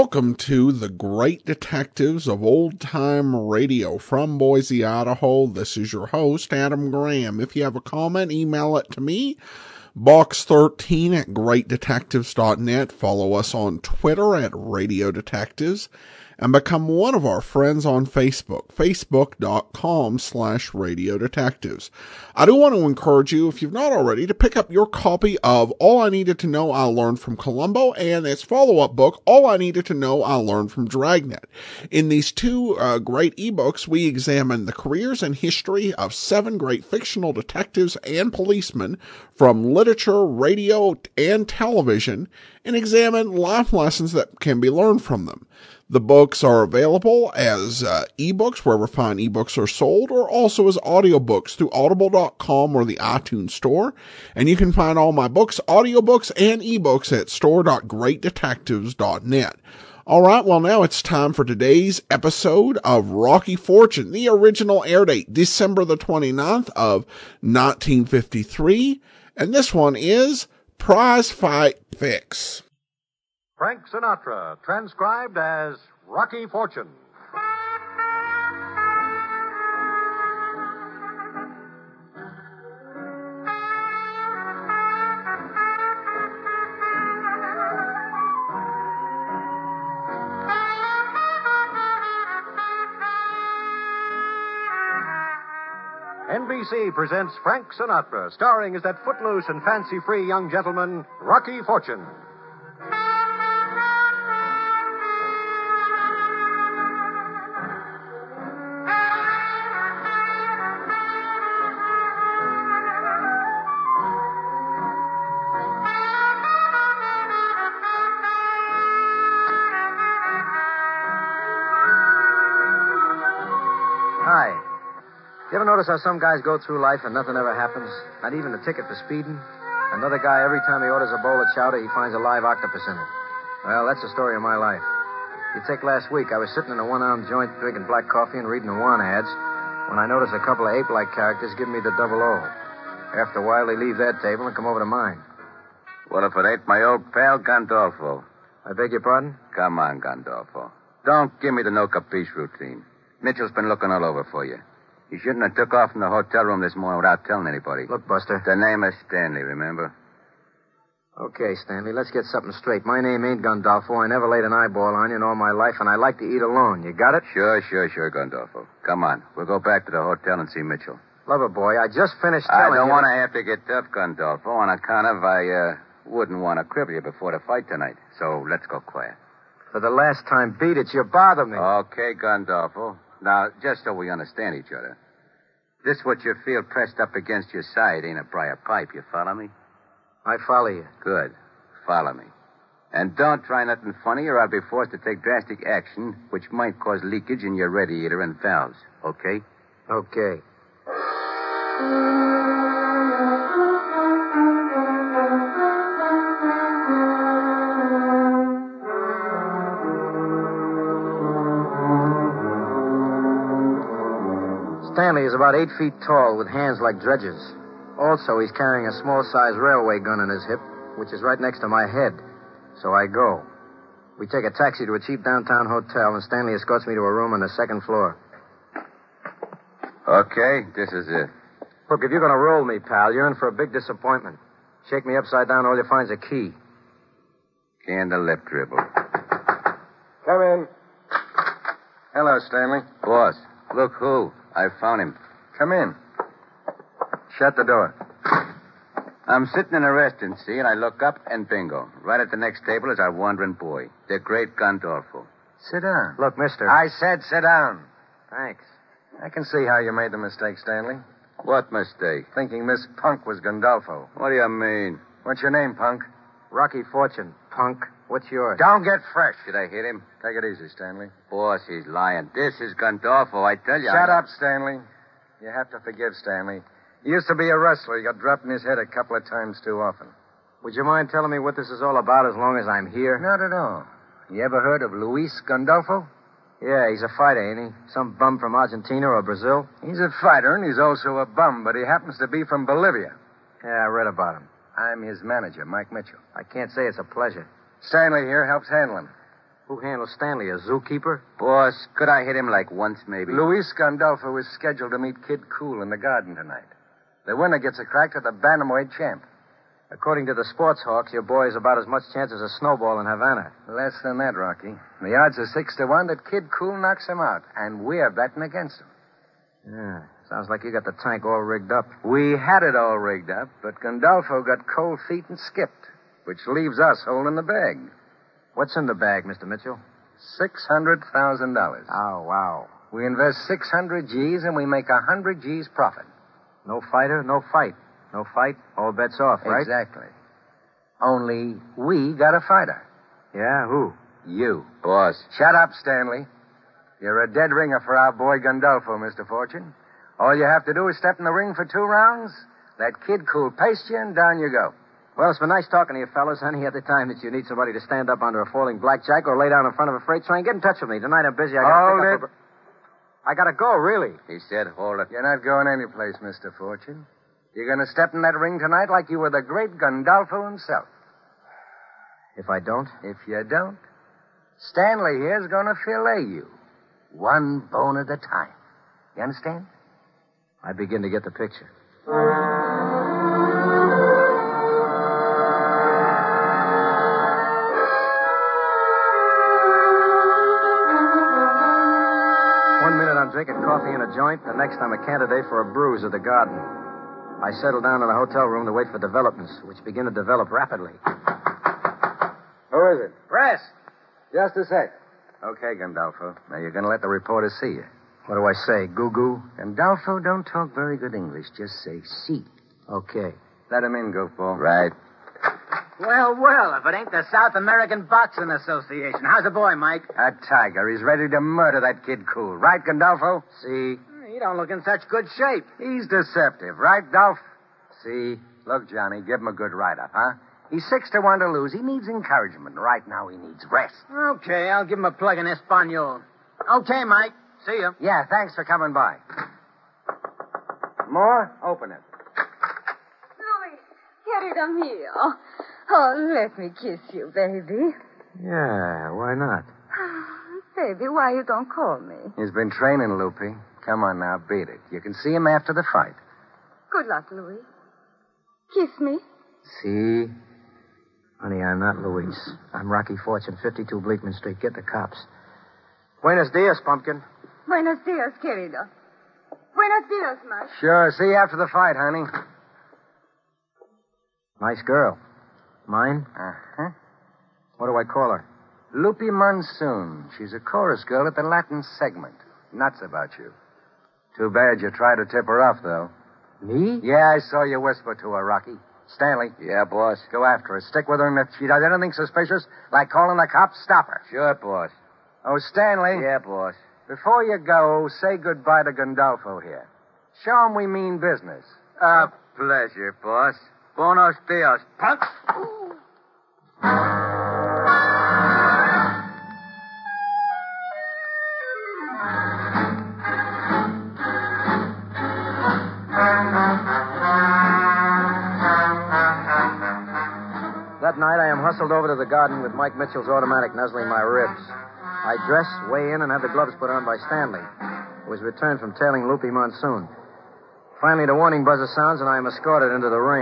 welcome to the Great Detectives of Old Time Radio from Boise, Idaho. This is your host, Adam Graham. If you have a comment, email it to me, box13 at greatdetectives.net. Follow us on Twitter at Radio Detectives, and become one of our friends on Facebook, facebook.com/Radio Detectives. I do want to encourage you, if you've not already, to pick up your copy of All I Needed to Know I Learned from Columbo and its follow-up book, All I Needed to Know I Learned from Dragnet. In these two great ebooks, we examine the careers and history of 7 great fictional detectives and policemen from literature, radio, and television, and examine life lessons that can be learned from them. The books are available as ebooks wherever fine ebooks are sold, or also as audiobooks through audible.com or the iTunes Store. And you can find all my books, audiobooks, and ebooks at store.greatdetectives.net. All right, well, now it's time for today's episode of Rocky Fortune. The original air date, December the 29th of 1953. And this one is Prize Fight Fix. Frank Sinatra, transcribed as Rocky Fortune. NBC presents Frank Sinatra, starring as that footloose and fancy-free young gentleman, Rocky Fortune. Hi. You ever notice how some guys go through life and nothing ever happens? Not even a ticket for speeding? Another guy, every time he orders a bowl of chowder, he finds a live octopus in it. Well, that's the story of my life. You take last week, I was sitting in a one-armed joint drinking black coffee and reading the One ads when I noticed a couple of ape-like characters giving me the double O. After a while, they leave that table and come over to mine. What if it ain't my old pal, Gandolfo? I beg your pardon? Come on, Gandolfo. Don't give me the no capiche routine. Mitchell's been looking all over for you. You shouldn't have took off from the hotel room this morning without telling anybody. Look, Buster. The name is Stanley, remember? Okay, Stanley, let's get something straight. My name ain't Gandolfo. I never laid an eyeball on you in all my life, and I like to eat alone. You got it? Sure, Gandolfo. Come on. We'll go back to the hotel and see Mitchell. Lover boy, I just finished telling you... I don't want to have to get tough, Gandolfo, on account of I wouldn't want to cripple you before the fight tonight. So let's go quiet. For the last time, beat it. You bother me. Okay, Gandolfo. Now, just so we understand each other. This what you feel pressed up against your side ain't a briar pipe, you follow me? I follow you. Good. Follow me. And don't try nothing funny or I'll be forced to take drastic action which might cause leakage in your radiator and valves. Okay? Okay. Stanley is about 8 feet tall with hands like dredges. Also, he's carrying a small-sized railway gun on his hip, which is right next to my head. So I go. We take a taxi to a cheap downtown hotel, and Stanley escorts me to a room on the second floor. Okay, this is it. Look, if you're going to roll me, pal, you're in for a big disappointment. Shake me upside down, all you find's a key. Candle lip dribble. Come in. Hello, Stanley. Boss, look who. I found him. Come in. Shut the door. I'm sitting in a restaurant, see, and I look up, and bingo. Right at the next table is our wandering boy, the great Gandolfo. Sit down. Look, mister. I said sit down. Thanks. I can see how you made the mistake, Stanley. What mistake? Thinking Miss Punk was Gandolfo. What do you mean? What's your name, Punk? Rocky Fortune, punk. What's yours? Don't get fresh. Did I hit him? Take it easy, Stanley. Boss, he's lying. This is Gandolfo, I tell you. Shut up, Stanley. You have to forgive Stanley. He used to be a wrestler. He got dropped in his head a couple of times too often. Would you mind telling me what this is all about as long as I'm here? Not at all. You ever heard of Luis Gandolfo? Yeah, he's a fighter, ain't he? Some bum from Argentina or Brazil? He's a fighter, and he's also a bum, but he happens to be from Bolivia. Yeah, I read about him. I'm his manager, Mike Mitchell. I can't say it's a pleasure. Stanley here helps handle him. Who handles Stanley, a zookeeper? Boss, could I hit him like once, maybe? Luis Gandolfo is scheduled to meet Kid Cool in the garden tonight. The winner gets a crack at the bantamweight champ. According to the sports hawks, your boy has about as much chance as a snowball in Havana. Less than that, Rocky. The odds are 6-1 that Kid Cool knocks him out, and we're betting against him. Yeah, sounds like you got the tank all rigged up. We had it all rigged up, but Gandolfo got cold feet and skipped, which leaves us holding the bag. What's in the bag, Mr. Mitchell? $600,000. Oh, wow. We invest 600 G's and we make 100 G's profit. No fighter, no fight. No fight, all bets off, right? Exactly. Only we got a fighter. Yeah, who? You. Boss. Shut up, Stanley. You're a dead ringer for our boy Gandolfo, Mr. Fortune. All you have to do is step in the ring for 2 rounds, let Kid Cool paste you, and down you go. Well, it's been nice talking to you, fellas. Any other time that you need somebody to stand up under a falling blackjack or lay down in front of a freight train, get in touch with me. Tonight I'm busy. I gotta go, really. He said, hold it. You're not going anyplace, Mr. Fortune. You're going to step in that ring tonight like you were the great Gandolfo himself. If I don't? If you don't, Stanley here's going to fillet you. 1 bone at a time. You understand? I begin to get the picture. One minute I'm drinking coffee in a joint, the next I'm a candidate for a bruise at the garden. I settle down in the hotel room to wait for developments, which begin to develop rapidly. Who is it? Press! Just a sec. Okay, Gandolfo. Now you're going to let the reporters see you. What do I say, goo-goo? Gandolfo, don't talk very good English. Just say si. Okay. Let him in, Goofball. Right. Well, if it ain't the South American Boxing Association. How's the boy, Mike? That tiger. He's ready to murder that Kid Cool. Right, Gandolfo? See? You don't look in such good shape. He's deceptive. Right, Dolph? See? Look, Johnny, give him a good write-up, huh? He's 6-1 to lose. He needs encouragement. Right now, he needs rest. Okay, I'll give him a plug in Espanol. Okay, Mike. See you. Yeah, thanks for coming by. More? Open it. Louis, querido mío. Oh, let me kiss you, baby. Yeah, why not? Baby, why you don't call me? He's been training, Loopy. Come on now, beat it. You can see him after the fight. Good luck, Louis. Kiss me. See? Honey, I'm not Luis. I'm Rocky Fortune, 52 Bleakman Street. Get the cops. Buenos dias, Pumpkin. Buenos dias, querido. Buenos dias, Mike. Sure. See you after the fight, honey. Nice girl. Mine? Uh-huh. What do I call her? Lupe Monsoon. She's a chorus girl at the Latin segment. Nuts about you. Too bad you tried to tip her off, though. Me? Yeah, I saw you whisper to her, Rocky. Stanley. Yeah, boss. Go after her. Stick with her, and if she does anything suspicious, like calling the cops, stop her. Sure, boss. Oh, Stanley. Yeah, boss. Before you go, say goodbye to Gandolfo here. Show him we mean business. A pleasure, boss. Buenos dias, punk. That night, I am hustled over to the garden with Mike Mitchell's automatic nuzzling my ribs. I dress, weigh in, and have the gloves put on by Stanley, who has returned from tailing Lupe Monsoon. Finally, the warning buzzer sounds, and I am escorted into the ring.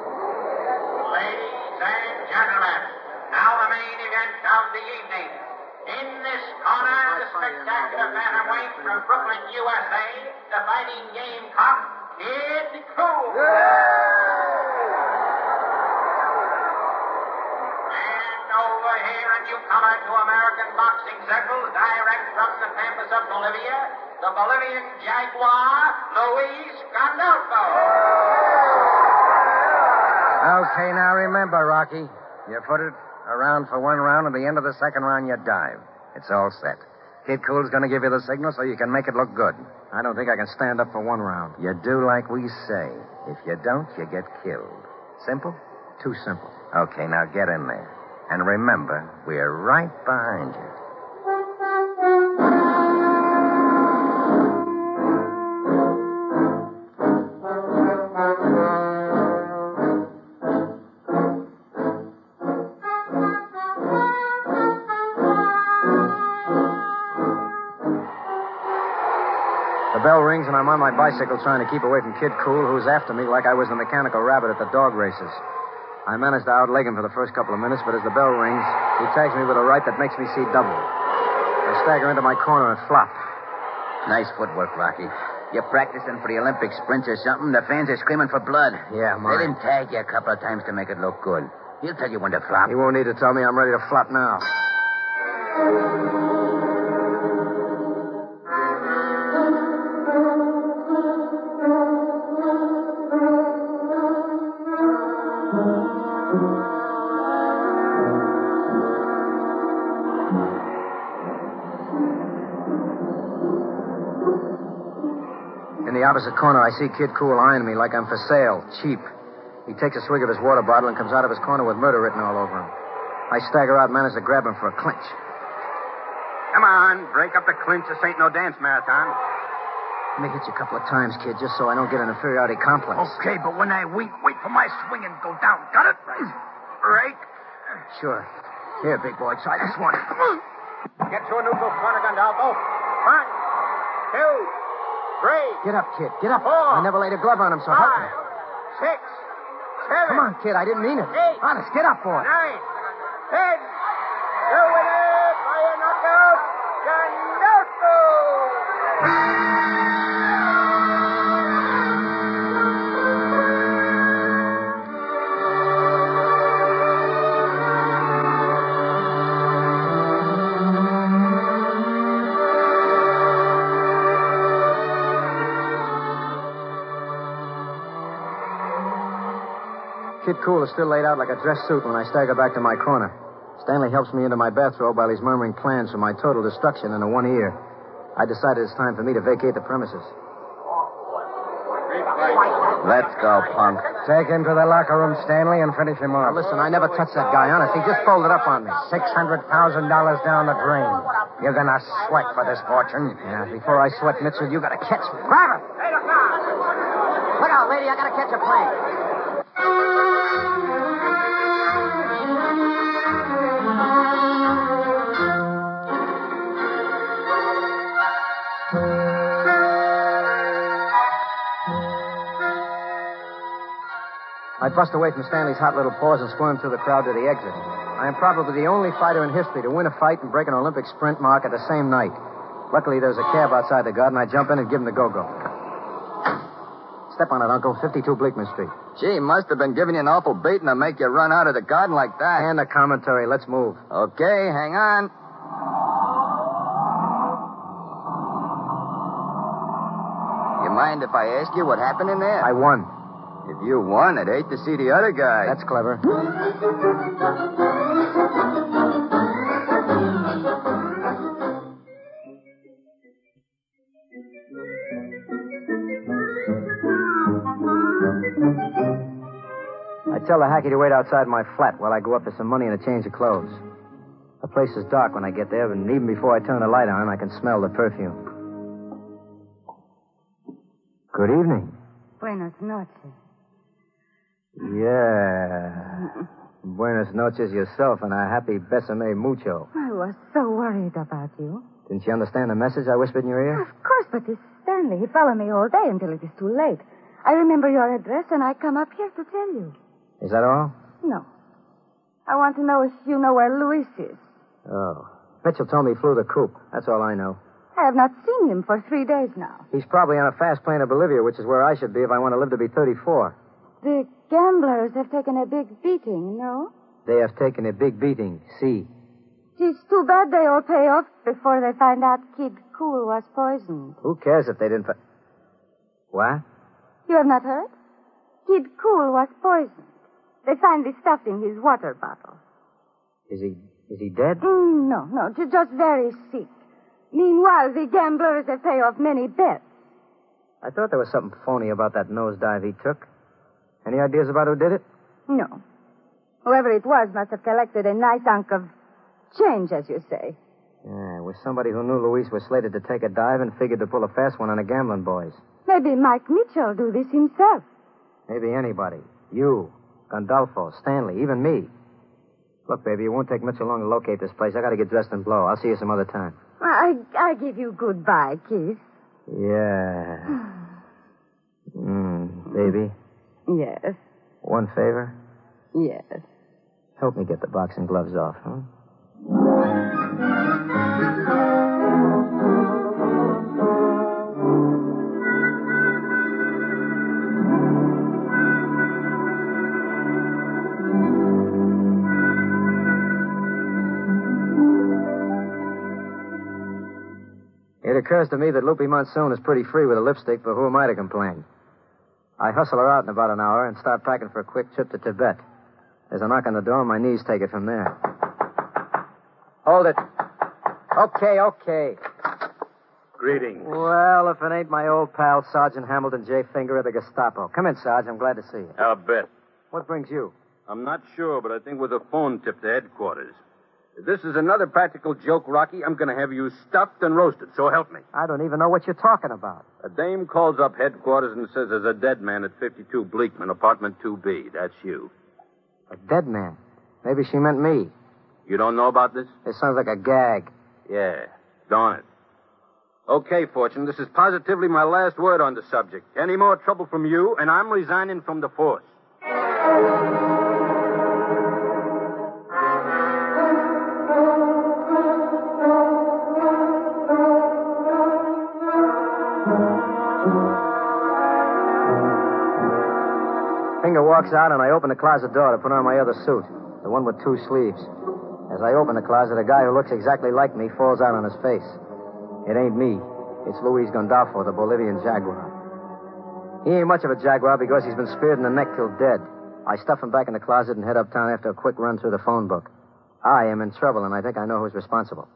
Ladies and gentlemen, now the main event of the evening. In this corner, the spectacular bantamweight from Brooklyn, USA, the fighting gamecock, Kid Cool. And over here, a newcomer to American boxing circles, direct from the pampas of Bolivia, the Bolivian Jaguar, Luis Gandolfo. Okay, now remember, Rocky. You put it around for 1 round, and at the end of the 2nd round, you dive. It's all set. Kid Cool's going to give you the signal so you can make it look good. I don't think I can stand up for 1 round. You do like we say. If you don't, you get killed. Simple? Too simple. Okay, now get in there. And remember, we're right behind you. The bell rings, and I'm on my bicycle trying to keep away from Kid Cool, who's after me like I was the mechanical rabbit at the dog races. I managed to outleg him for the first couple of minutes, but as the bell rings, he tags me with a right that makes me see double. I stagger into my corner and flop. Nice footwork, Rocky. You're practicing for the Olympic sprints or something? The fans are screaming for blood. Yeah, Let him tag you a couple of times to make it look good. He'll tell you when to flop. He won't need to tell me I'm ready to flop now. In the opposite corner, I see Kid Cool eyeing me like I'm for sale, cheap. He takes a swig of his water bottle and comes out of his corner with murder written all over him. I stagger out and manage to grab him for a clinch. Come on, break up the clinch. This ain't no dance marathon. Let me hit you a couple of times, kid, just so I don't get an inferiority complex. Okay, but when I wait for my swing and go down. Got it? Break. Sure. Here, big boy, try this one. Get to a neutral corner, Gandolfo. 1, 2, 3. Get up, kid. Get up. 4. I never laid a glove on him, so help me. 5, 6, 7. Come on, kid. I didn't mean it. 8. Honest, get up, boy. 9, 10. The winner by a knockout, Gandolfo. Kid Cool is still laid out like a dress suit when I stagger back to my corner. Stanley helps me into my bathrobe while he's murmuring plans for my total destruction into one ear. I decided it's time for me to vacate the premises. Let's go, punk. Take him to the locker room, Stanley, and finish him Now, off. listen, I never touched that guy, honest. He just folded up on me. $600,000 down the drain. You're gonna sweat for this fortune. Yeah, before I sweat Mitchell, you gotta catch me. Grab him! Look out, lady, I gotta catch a plane. I bust away from Stanley's hot little paws and squirm through the crowd to the exit. I am probably the only fighter in history to win a fight and break an Olympic sprint mark at the same night. Luckily, there's a cab outside the garden. I jump in and give him the go-go. Step on it, Uncle. 52 Bleakman Street. Gee, must have been giving you an awful beating to make you run out of the garden like that. And the commentary. Let's move. Okay, hang on. You mind if I ask you what happened in there? I won. If you won, I'd hate to see the other guy. That's clever. I tell the hacky to wait outside my flat while I go up for some money and a change of clothes. The place is dark when I get there, and even before I turn the light on, I can smell the perfume. Good evening. Buenas noches. Yeah. Buenas noches yourself, and a happy besame mucho. I was so worried about you. Didn't you understand the message I whispered in your ear? Of course, but this Stanley, he followed me all day until it is too late. I remember your address, and I come up here to tell you. Is that all? No. I want to know if you know where Luis is. Oh. Mitchell told me he flew the coop. That's all I know. I have not seen him for 3 days now. He's probably on a fast plane to Bolivia, which is where I should be if I want to live to be 34. The gamblers have taken a big beating, no? They have taken a big beating. See. It's too bad they all pay off before they find out Kid Cool was poisoned. Who cares if they didn't... What? You have not heard? Kid Cool was poisoned. They find the stuff in his water bottle. Is he dead? No, just very sick. Meanwhile, the gamblers have paid off many bets. I thought there was something phony about that nosedive he took. Any ideas about who did it? No. Whoever it was must have collected a nice hunk of change, as you say. Yeah, it was somebody who knew Luis was slated to take a dive and figured to pull a fast one on the gambling boys. Maybe Mike Mitchell do this himself. Maybe anybody. You, Gandolfo, Stanley, even me. Look, baby, it won't take Mitchell long to locate this place. I gotta get dressed and blow. I'll see you some other time. I give you goodbye, Keith. Yeah. Baby, Yes. one favor. Yes. Help me get the boxing gloves off, huh? It occurs to me that Lupe Monsoon is pretty free with a lipstick, but who am I to complain? I hustle her out in about an hour and start packing for a quick trip to Tibet. There's a knock on the door, and my knees take it from there. Hold it. Okay. Greetings. Well, if it ain't my old pal, Sergeant Hamilton J. Finger of the Gestapo. Come in, Sarge. I'm glad to see you. I'll bet. What brings you? I'm not sure, but I think with a phone tip to headquarters. If this is another practical joke, Rocky, I'm going to have you stuffed and roasted, so help me. I don't even know what you're talking about. A dame calls up headquarters and says there's a dead man at 52 Bleakman, apartment 2B. That's you. A dead man? Maybe she meant me. You don't know about this? It sounds like a gag. Yeah, darn it. Okay, Fortune, this is positively my last word on the subject. Any more trouble from you, and I'm resigning from the force. Finger walks out, and I open the closet door to put on my other suit, the one with 2 sleeves. As I open the closet, a guy who looks exactly like me falls out on his face. It ain't me. It's Luis Gandolfo, the Bolivian jaguar. He ain't much of a jaguar because he's been speared in the neck till dead. I stuff him back in the closet and head uptown after a quick run through the phone book. I am in trouble, and I think I know who's responsible.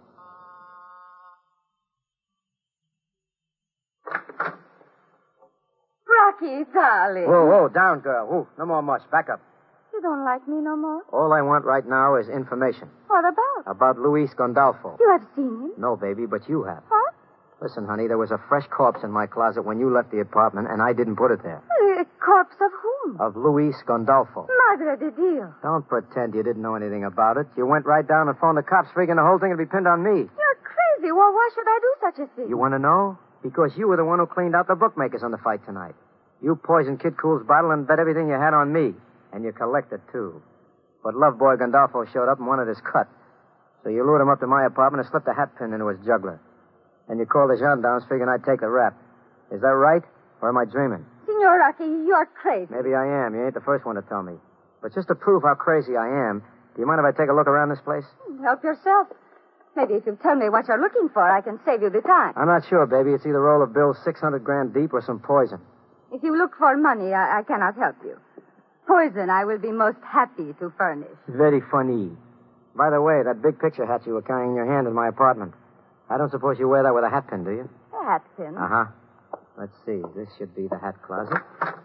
Rocky, darling. Whoa, down, girl. Whoa, no more mush. Back up. You don't like me no more? All I want right now is information. What about? About Luis Gandolfo. You have seen him? No, baby, but you have. What? Listen, honey, there was a fresh corpse in my closet when you left the apartment, and I didn't put it there. A corpse of whom? Of Luis Gandolfo. Madre de Dios. Don't pretend you didn't know anything about it. You went right down and phoned the cops, figuring the whole thing would be pinned on me. You're crazy. Well, why should I do such a thing? You want to know? Because you were the one who cleaned out the bookmakers on the fight tonight. You poisoned Kid Cool's bottle and bet everything you had on me. And you collected, too. But Love Boy Gandolfo showed up and wanted his cut. So you lured him up to my apartment and slipped a hat pin into his jugular. And you called the gendarmes figuring I'd take the rap. Is that right? Or am I dreaming? Senor Rocky, you're crazy. Maybe I am. You ain't the first one to tell me. But just to prove how crazy I am, do you mind if I take a look around this place? Help yourself. Maybe if you tell me what you're looking for, I can save you the time. I'm not sure, baby. It's either a roll of bills 600 grand deep or some poison. If you look for money, I cannot help you. Poison I will be most happy to furnish. Very funny. By the way, that big picture hat you were carrying in your hand in my apartment. I don't suppose you wear that with a hat pin, do you? A hat pin? Uh-huh. Let's see. This should be the hat closet.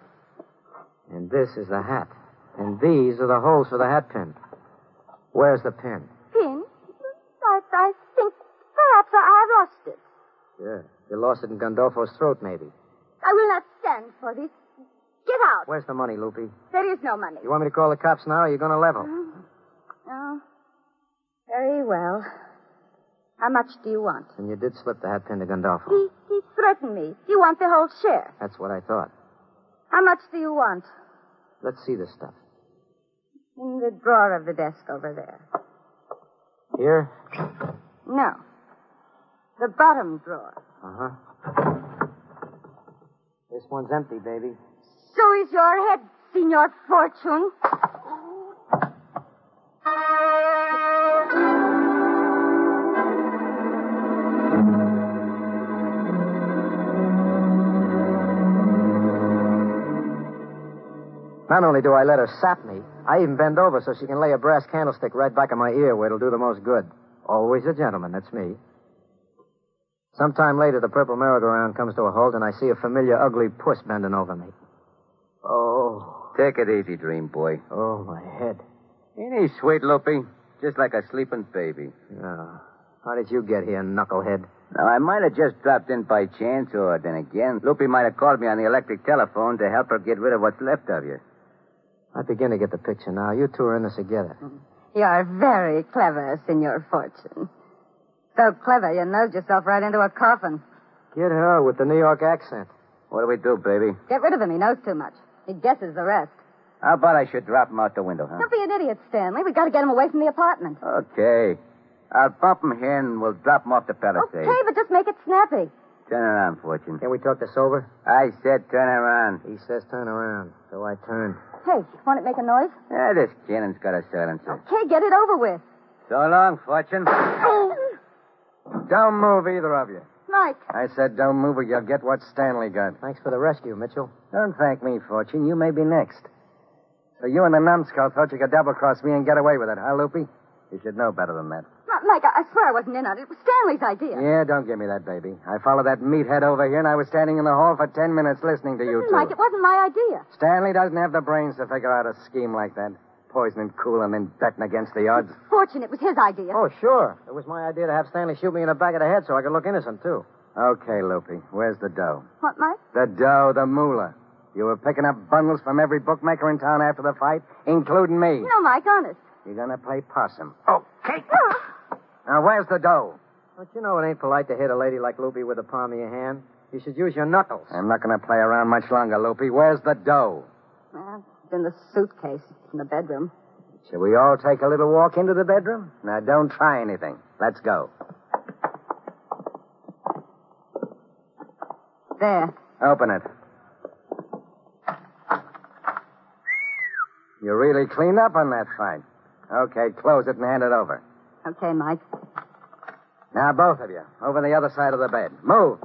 And this is the hat. And these are the holes for the hat pin. Where's the pin? Pin? I think perhaps I have lost it. Yeah. You lost it in Gandolfo's throat, maybe. I will not stand for this. Get out. Where's the money, Lupe? There is no money. You want me to call the cops now, or are you going to level? Oh. Very well. How much do you want? And you did slip the hat pin to Gandolfo. He threatened me. You want the whole share. That's what I thought. How much do you want? Let's see this stuff. In the drawer of the desk over there. Here? No. The bottom drawer. Uh-huh. This one's empty, baby. So is your head, Senor Fortune. Not only do I let her sap me, I even bend over so she can lay a brass candlestick right back in my ear where it'll do the most good. Always a gentleman, that's me. Sometime later, the purple merry-go-round comes to a halt, and I see a familiar ugly puss bending over me. Oh. Take it easy, dream boy. Oh, my head. Ain't he sweet, Loopy? Just like a sleeping baby. Oh. How did you get here, knucklehead? Now, I might have just dropped in by chance, or then again, Loopy might have called me on the electric telephone to help her get rid of what's left of you. I begin to get the picture now. You two are in this together. You are very clever, Senor Fortune. So clever you nosed yourself right into a coffin. Get her with the New York accent. What do we do, baby? Get rid of him. He knows too much. He guesses the rest. How about I should drop him out the window, huh? Don't be an idiot, Stanley. We've got to get him away from the apartment. Okay. I'll bump him here and we'll drop him off the palisade. Okay, but just make it snappy. Turn around, Fortune. Can we talk this over? I said turn around. He says turn around, so I turn. Hey, want it make a noise? Yeah, this cannon's got a silencer. Okay, get it over with. So long, Fortune. Don't move, either of you. Mike. I said don't move or you'll get what Stanley got. Thanks for the rescue, Mitchell. Don't thank me, Fortune. You may be next. So you and the numbskull thought you could double-cross me and get away with it, huh, Loopy? You should know better than that. Mike, I swear I wasn't in on it. It was Stanley's idea. Yeah, don't give me that, baby. I followed that meathead over here, and I was standing in the hall for 10 minutes listening to you two. Mike, it wasn't my idea. Stanley doesn't have the brains to figure out a scheme like that. Poisoning cool and then betting against the odds. Fortune, it was his idea. Oh, sure. It was my idea to have Stanley shoot me in the back of the head so I could look innocent, too. Okay, Loopy. Where's the dough? What, Mike? The dough, the moolah. You were picking up bundles from every bookmaker in town after the fight, including me. No, Mike, honest. You're gonna play possum. Okay. Now, where's the dough? Don't you know it ain't polite to hit a lady like Loopy with the palm of your hand? You should use your knuckles. I'm not gonna play around much longer, Loopy. Where's the dough? Well, it's in the suitcase in the bedroom. Shall we all take a little walk into the bedroom? Now, don't try anything. Let's go. There. Open it. You really cleaned up on that fight. Okay, close it and hand it over. Okay, Mike. Now, both of you, over the other side of the bed. Move.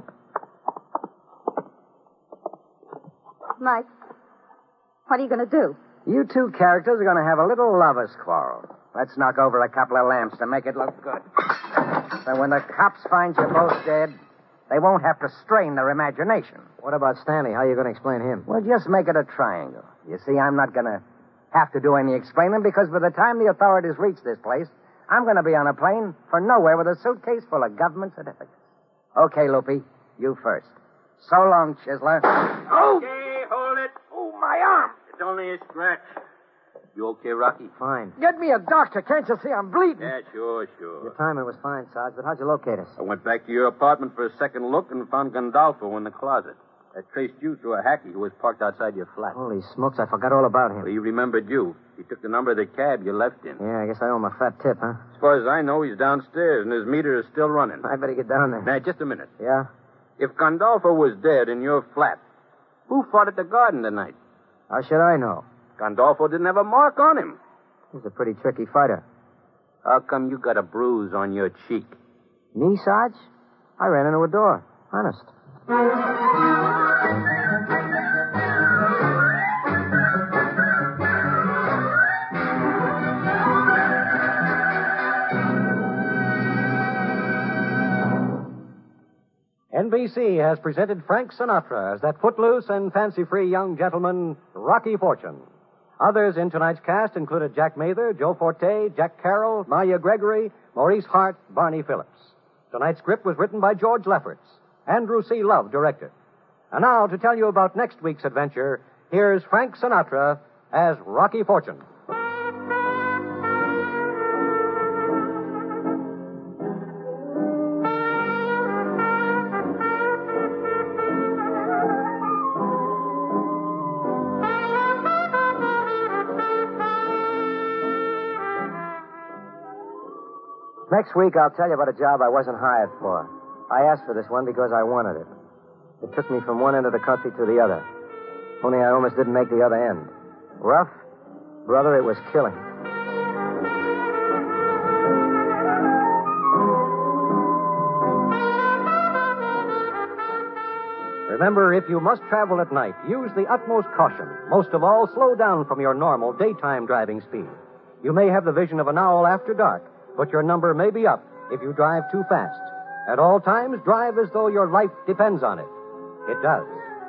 Mike, what are you going to do? You two characters are going to have a little lover's quarrel. Let's knock over a couple of lamps to make it look good. So when the cops find you both dead, they won't have to strain their imagination. What about Stanley? How are you going to explain him? Well, just make it a triangle. You see, I'm not going to have to do any explaining because by the time the authorities reach this place, I'm going to be on a plane for nowhere with a suitcase full of government certificates. Okay, Loopy, you first. So long, Chisler. Oh! Okay, hold it. Oh, my arm. It's only a scratch. You okay, Rocky? Fine. Get me a doctor. Can't you see I'm bleeding? Yeah, sure. Your timing was fine, Sarge, but how'd you locate us? I went back to your apartment for a second look and found Gandolfo in the closet. I traced you through a hacky who was parked outside your flat. Holy smokes, I forgot all about him. Well, he remembered you. He took the number of the cab you left in. Yeah, I guess I owe him a fat tip, huh? As far as I know, he's downstairs, and his meter is still running. I better get down there. Now, just a minute. Yeah? If Gandolfo was dead in your flat, who fought at the garden tonight? How should I know? Gandolfo didn't have a mark on him. He's a pretty tricky fighter. How come you got a bruise on your cheek? Me, Sarge? I ran into a door. Honest. NBC has presented Frank Sinatra as that footloose and fancy-free young gentleman, Rocky Fortune. Others in tonight's cast included Jack Mather, Joe Forte, Jack Carroll, Maya Gregory, Maurice Hart, Barney Phillips. Tonight's script was written by George Lefferts. Andrew C. Love directed. And now, to tell you about next week's adventure, here's Frank Sinatra as Rocky Fortune. Next week, I'll tell you about a job I wasn't hired for. I asked for this one because I wanted it. It took me from one end of the country to the other. Only I almost didn't make the other end. Rough? Brother, it was killing. Remember, if you must travel at night, use the utmost caution. Most of all, slow down from your normal daytime driving speed. You may have the vision of an owl after dark, but your number may be up if you drive too fast. At all times, drive as though your life depends on it. It does.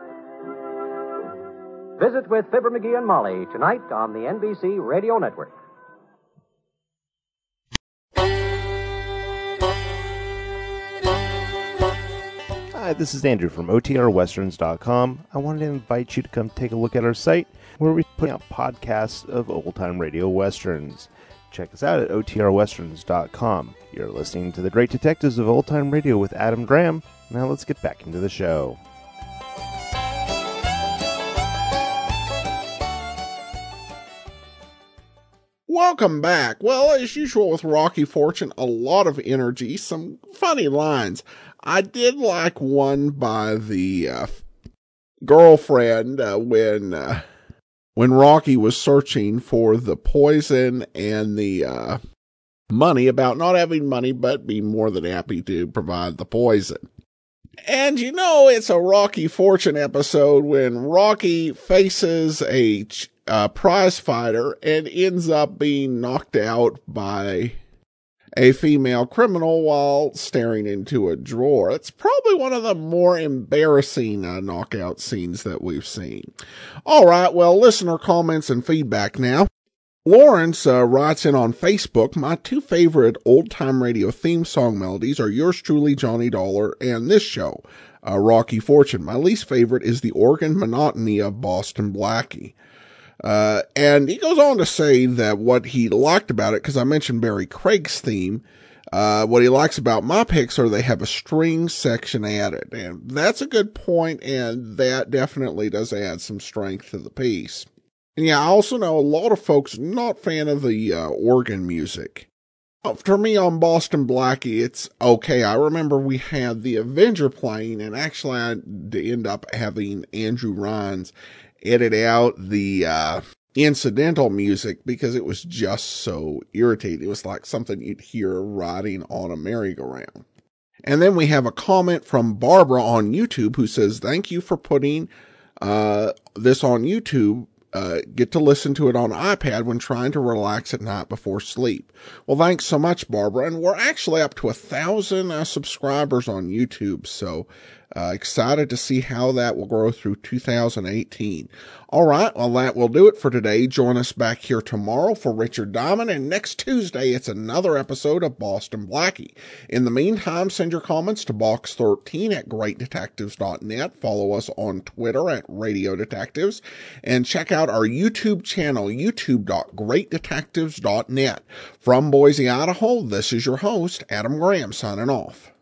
Visit with Fibber McGee and Molly tonight on the NBC Radio Network. Hi, this is Andrew from OTRWesterns.com. I wanted to invite you to come take a look at our site where we put out podcasts of old-time radio westerns. check us out at otrwesterns.com. You're listening to The Great Detectives of Old Time Radio with Adam Graham. Now let's get back into the show. Welcome back. Well, as usual with Rocky Fortune, a lot of energy, some funny lines. I did like one by the girlfriend when Rocky was searching for the poison and the money, about not having money but being more than happy to provide the poison. And you know, it's a Rocky Fortune episode when Rocky faces a prize fighter and ends up being knocked out by a female criminal while staring into a drawer. It's probably one of the more embarrassing knockout scenes that we've seen. All right, well, listener comments and feedback now. Lawrence writes in on Facebook, my two favorite old-time radio theme song melodies are yours truly, Johnny Dollar, and this show, Rocky Fortune. My least favorite is the organ monotony of Boston Blackie. And he goes on to say that what he liked about it, because I mentioned Barry Craig's theme, what he likes about my picks are they have a string section added. And that's a good point, and that definitely does add some strength to the piece. And yeah, I also know a lot of folks not fan of the organ music. For me on Boston Blackie, it's okay. I remember we had the Avenger playing, and actually I end up having Andrew Rhines edit out the incidental music because it was just so irritating. It was like something you'd hear riding on a merry-go-round. And then we have a comment from Barbara on YouTube who says, thank you for putting this on YouTube. Get to listen to it on iPad when trying to relax at night before sleep. Well, thanks so much, Barbara. And we're actually up to 1,000 subscribers on YouTube. So, excited to see how that will grow through 2018. All right. Well, that will do it for today. Join us back here tomorrow for Richard Diamond. And next Tuesday, it's another episode of Boston Blackie. In the meantime, send your comments to box13 at greatdetectives.net. Follow us on Twitter at Radio Detectives. And check out our YouTube channel, youtube.greatdetectives.net. From Boise, Idaho, this is your host, Adam Graham, signing off.